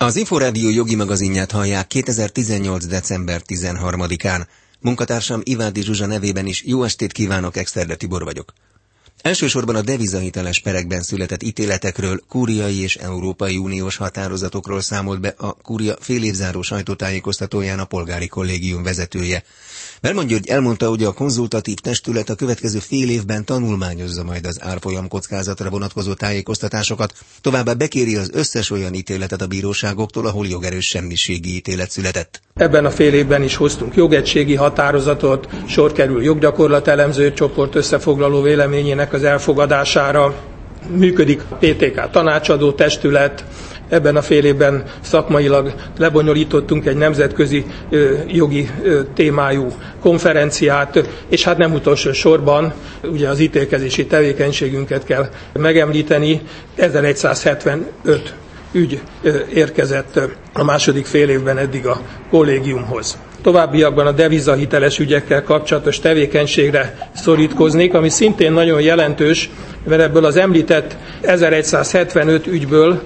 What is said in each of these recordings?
Az Inforádió jogi magazinját hallják 2018. december 13-án. Munkatársam Ivádi Zsuzsa nevében is jó estét kívánok, Exterde Tibor vagyok. Elsősorban a devizahiteles perekben született ítéletekről, kúriai és Európai Uniós határozatokról számolt be a kúria félévzáró sajtótájékoztatóján a polgári kollégium vezetője. Berman György elmondta, hogy a konzultatív testület a következő fél évben tanulmányozza majd az árfolyam kockázatra vonatkozó tájékoztatásokat, továbbá bekéri az összes olyan ítéletet a bíróságoktól, ahol jogerős semmiségi ítélet született. Ebben a fél évben is hoztunk jogegységi határozatot, sor kerül joggyakorlat elemző csoport összefoglaló véleményének az elfogadására, működik a PTK tanácsadó testület. Ebben a fél évben szakmailag lebonyolítottunk egy nemzetközi jogi témájú konferenciát, és hát nem utolsó sorban ugye az ítélkezési tevékenységünket kell megemlíteni. 1175 ügy érkezett a második fél évben eddig a kollégiumhoz. Továbbiakban a devizahiteles ügyekkel kapcsolatos tevékenységre szorítkoznék, ami szintén nagyon jelentős, mert ebből az említett 1175 ügyből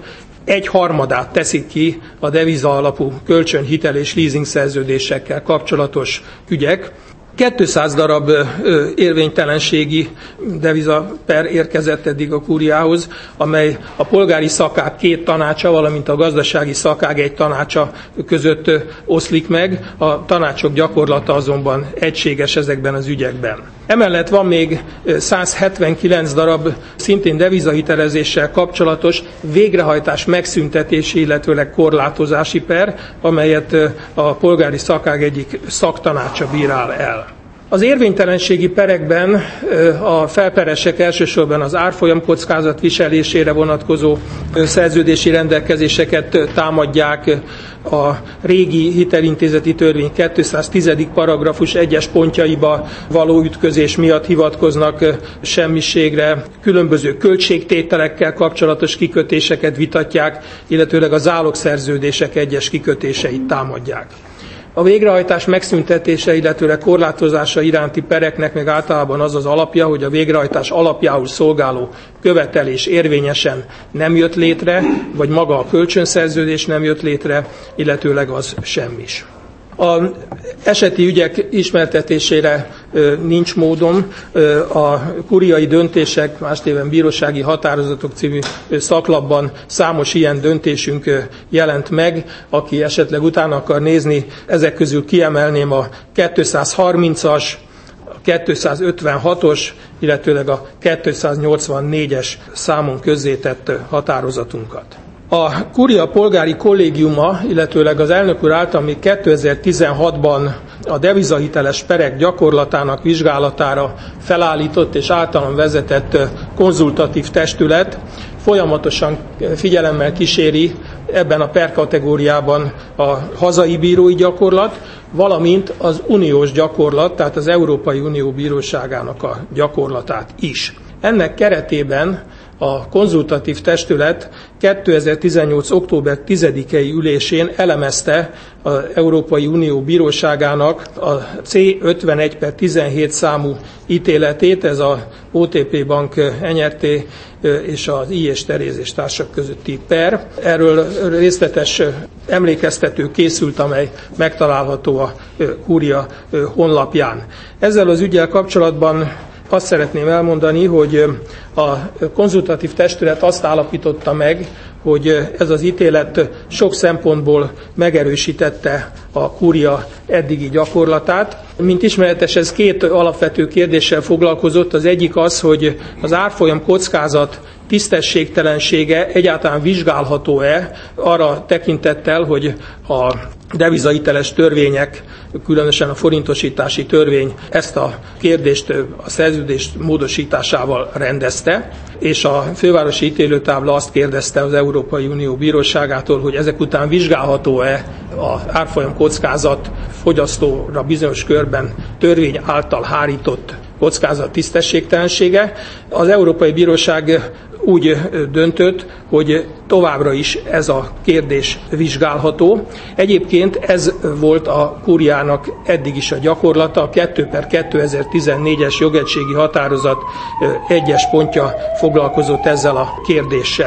1/3 teszik ki a deviza alapú kölcsönhitel és leasing szerződésekkel kapcsolatos ügyek. 200 darab érvénytelenségi devizaper érkezett eddig a kúriához, amely a polgári szakág 2 tanácsa, valamint a gazdasági szakág 1 tanácsa között oszlik meg, a tanácsok gyakorlata azonban egységes ezekben az ügyekben. Emellett van még 179 darab szintén devizahitelezéssel kapcsolatos végrehajtás megszüntetési, illetőleg korlátozási per, amelyet a polgári szakág egyik szaktanácsa bírál el. Az érvénytelenségi perekben a felperesek elsősorban az árfolyam kockázat viselésére vonatkozó szerződési rendelkezéseket támadják, a régi hitelintézeti törvény 210. paragrafus 1-es pontjaiba való ütközés miatt hivatkoznak semmiségre, különböző költségtételekkel kapcsolatos kikötéseket vitatják, illetőleg a zálogszerződések egyes kikötéseit támadják. A végrehajtás megszüntetése, illetőleg korlátozása iránti pereknek meg általában az az alapja, hogy a végrehajtás alapjául szolgáló követelés érvényesen nem jött létre, vagy maga a kölcsönszerződés nem jött létre, illetőleg az semmis. Az eseti ügyek ismertetésére nincs módom. A kúriai döntések, más néven bírósági határozatok című szaklapban számos ilyen döntésünk jelent meg. Aki esetleg utána akar nézni, ezek közül kiemelném a 230-as, a 256-os, illetőleg a 284-es számon közzétett határozatunkat. A kúria polgári kollégiuma, illetőleg az elnök úr által még 2016-ban a devizahiteles perek gyakorlatának vizsgálatára felállított és általán vezetett konzultatív testület folyamatosan figyelemmel kíséri ebben a perkategóriában a hazai bírói gyakorlat, valamint az uniós gyakorlat, tehát az Európai Unió bíróságának a gyakorlatát is. Ennek keretében a konzultatív testület 2018. október 10-i ülésén elemezte az Európai Unió bíróságának a C51/17 számú ítéletét, ez a OTP Bank NRT és az I. és Teréz és társak közötti per. Erről részletes emlékeztető készült, amely megtalálható a kúria honlapján. Ezzel az üggyel kapcsolatban azt szeretném elmondani, hogy a konzultatív testület azt állapította meg, hogy ez az ítélet sok szempontból megerősítette a kúria eddigi gyakorlatát. Mint ismeretes, ez 2 alapvető kérdéssel foglalkozott. Az egyik az, hogy az árfolyam kockázat tisztességtelensége egyáltalán vizsgálható-e arra tekintettel, hogy a devizahiteles törvények, különösen a forintosítási törvény ezt a kérdést a szerződés módosításával rendezte, és a fővárosi ítélőtábla azt kérdezte az Európai Unió bíróságától, hogy ezek után vizsgálható-e az árfolyam kockázat fogyasztóra bizonyos körben törvény által hárított kockázat tisztességtelensége. Az Európai Bíróság úgy döntött, hogy továbbra is ez a kérdés vizsgálható. Egyébként ez volt a kúriának eddig is a gyakorlata, a 2/2014-es jogegységi határozat 1-es pontja foglalkozott ezzel a kérdéssel.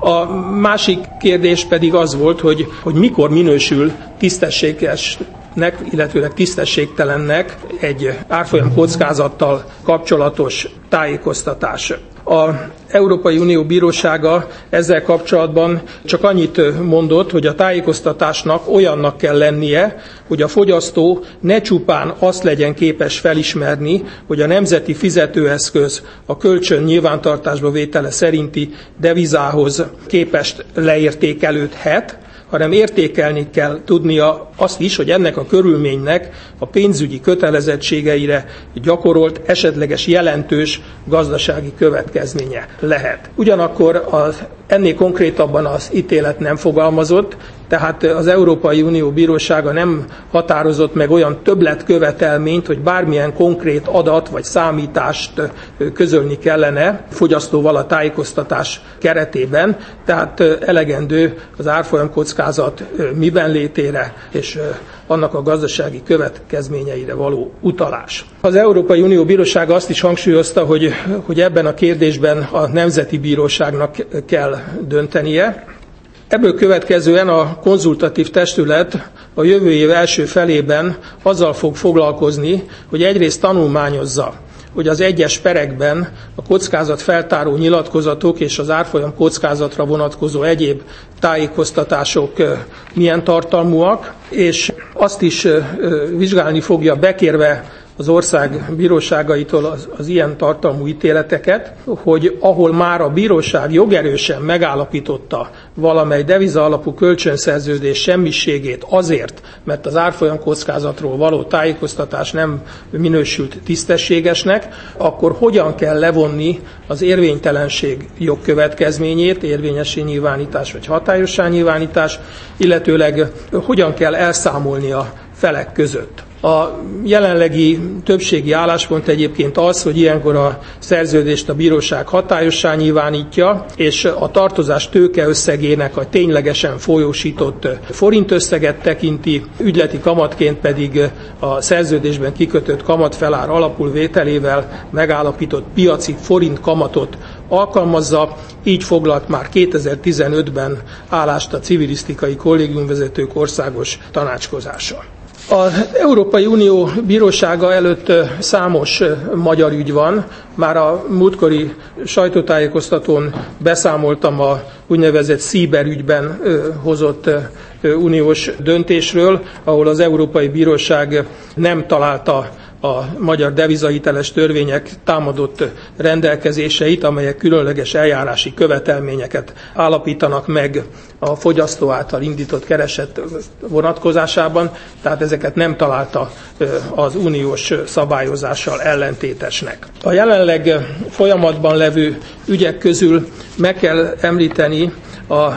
A másik kérdés pedig az volt, hogy mikor minősül tisztességesnek, illetőleg tisztességtelennek egy árfolyam kockázattal kapcsolatos tájékoztatás. Az Európai Unió Bírósága ezzel kapcsolatban csak annyit mondott, hogy a tájékoztatásnak olyannak kell lennie, hogy a fogyasztó ne csupán azt legyen képes felismerni, hogy a nemzeti fizetőeszköz a kölcsön nyilvántartásba vétele szerinti devizához képest leértékelődhet, hanem értékelni kell tudnia azt is, hogy ennek a körülménynek a pénzügyi kötelezettségeire gyakorolt esetleges jelentős gazdasági következménye lehet. Ugyanakkor ennél konkrétabban az ítélet nem fogalmazott, tehát az Európai Unió Bírósága nem határozott meg olyan többletkövetelményt, hogy bármilyen konkrét adat vagy számítást közölni kellene fogyasztóval a tájékoztatás keretében, tehát elegendő az árfolyam kockázat miben létére és annak a gazdasági következményeire való utalás. Az Európai Unió Bírósága azt is hangsúlyozta, hogy ebben a kérdésben a Nemzeti Bíróságnak kell döntenie. Ebből következően a konzultatív testület a jövő év első felében azzal fog foglalkozni, hogy egyrészt tanulmányozza, hogy az egyes perekben a kockázatfeltáró nyilatkozatok és az árfolyam kockázatra vonatkozó egyéb tájékoztatások milyen tartalmúak, és azt is vizsgálni fogja, bekérve az ország bíróságaitól az ilyen tartalmú ítéleteket, hogy ahol már a bíróság jogerősen megállapította valamely deviza alapú kölcsönszerződés semmiségét azért, mert az árfolyam kockázatról való tájékoztatás nem minősült tisztességesnek, akkor hogyan kell levonni az érvénytelenség jogkövetkezményét, érvényessé nyilvánítás vagy hatályossá nyilvánítás, illetőleg hogyan kell elszámolni a felek között. A jelenlegi többségi álláspont egyébként az, hogy ilyenkor a szerződést a bíróság hatályossá nyilvánítja, és a tartozás tőke összegének a ténylegesen folyósított forintösszeget tekinti, ügyleti kamatként pedig a szerződésben kikötött kamatfelár alapul vételével megállapított piaci forint kamatot alkalmazza, így foglalt már 2015-ben állást a Civilisztikai Kollégiumvezetők Országos Tanácskozása. Az Európai Unió Bírósága előtt számos magyar ügy van. Már a múltkori sajtótájékoztatón beszámoltam a úgynevezett Sieber ügyben hozott uniós döntésről, ahol az Európai Bíróság nem találta a magyar devizahiteles törvények támadott rendelkezéseit, amelyek különleges eljárási követelményeket állapítanak meg a fogyasztó által indított kereset vonatkozásában, tehát ezeket nem találta az uniós szabályozással ellentétesnek. A jelenleg folyamatban levő ügyek közül meg kell említeni a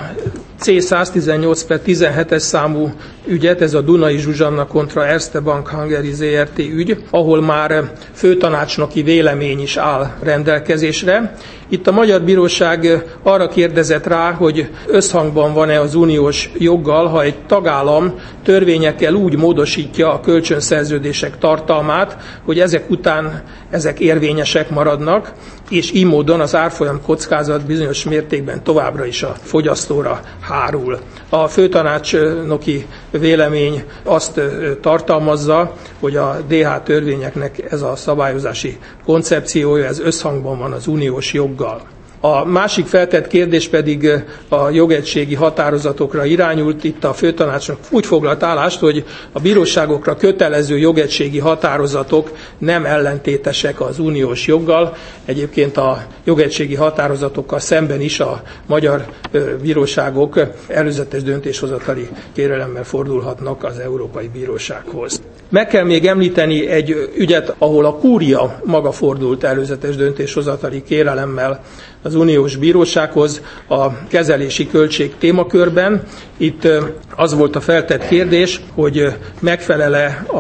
C118/17-es számú ügyet, ez a Dunai Zsuzsanna kontra Erste Bank Hungary Zrt. Ügy, ahol már főtanácsnoki vélemény is áll rendelkezésre. Itt a Magyar Bíróság arra kérdezett rá, hogy összhangban van-e az uniós joggal, ha egy tagállam törvényekkel úgy módosítja a kölcsönszerződések tartalmát, hogy ezek után ezek érvényesek maradnak, és így módon az árfolyam kockázat bizonyos mértékben továbbra is a fogyasztóra hárul. A főtanácsnoki vélemény azt tartalmazza, hogy a DH törvényeknek ez a szabályozási koncepciója, ez összhangban van az uniós joggal. A másik feltett kérdés pedig a jogegységi határozatokra irányult. Itt a főtanácsnak úgy foglalt állást, hogy a bíróságokra kötelező jogegységi határozatok nem ellentétesek az uniós joggal. Egyébként a jogegységi határozatokkal szemben is a magyar bíróságok előzetes döntéshozatali kérelemmel fordulhatnak az Európai Bírósághoz. Meg kell még említeni egy ügyet, ahol a kúria maga fordult előzetes döntéshozatali kérelemmel az uniós bírósághoz a kezelési költség témakörben. Itt az volt a feltett kérdés, hogy megfelele a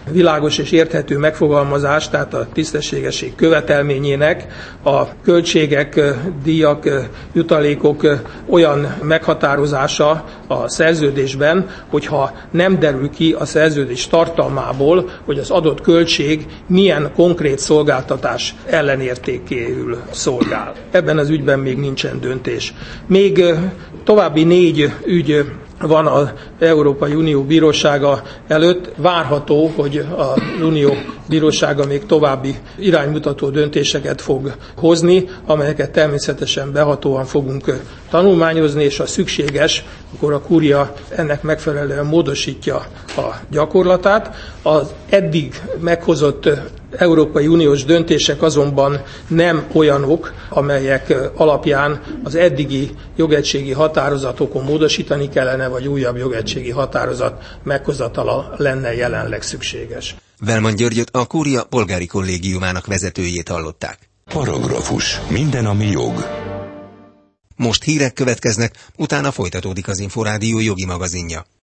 világos és érthető megfogalmazás, tehát a tisztességesség követelményének a költségek, díjak, jutalékok olyan meghatározása a szerződésben, hogyha nem derül ki a szerződés tartalmából, hogy az adott költség milyen konkrét szolgáltatás ellenértékéül szolgál. Ebben az ügyben még nincsen döntés. Még további 4 ügy van az Európai Unió Bírósága előtt. Várható, hogy az Unió Bírósága még további iránymutató döntéseket fog hozni, amelyeket természetesen behatóan fogunk tanulmányozni, és ha szükséges, akkor a kúria ennek megfelelően módosítja a gyakorlatát. Az eddig meghozott Európai Uniós döntések azonban nem olyanok, amelyek alapján az eddigi jogegységi határozatokon módosítani kellene, vagy újabb jogegységi határozat meghozatala lenne jelenleg szükséges. Velman Györgyöt, a Kúria polgári kollégiumának vezetőjét hallották. Paragrafus. Minden, ami jog. Most hírek következnek, utána folytatódik az Inforádió jogi magazinja.